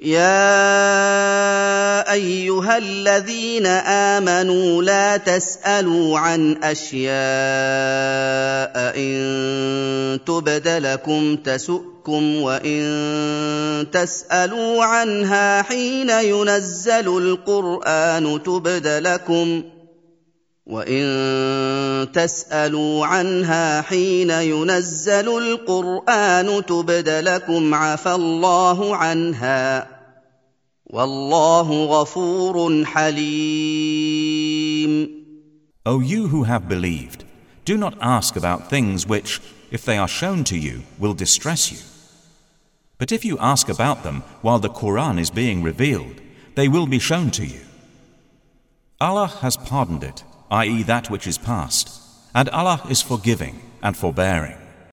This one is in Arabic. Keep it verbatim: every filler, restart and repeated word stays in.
يا أيها الذين آمنوا لا تسألوا عن أشياء إن تبد لكم تسؤكم وإن تسألوا عنها حين ينزل القرآن تبد لكم وَإِن تَسْأَلُوا عَنْهَا حِينَ يُنَزَّلُ الْقُرْآنُ تُبْدَ لَكُمْ عَفَا اللَّهُ عَنْهَا ۗ وَاللَّهُ غَفُورٌ حَلِيمٌ. O you who have believed, do not ask about things which, if they are shown to you, will distress you. But if you ask about them while the Qur'an is being revealed, they will be shown to you. Allah has pardoned it, that is that which is past, and Allah is forgiving and forbearing.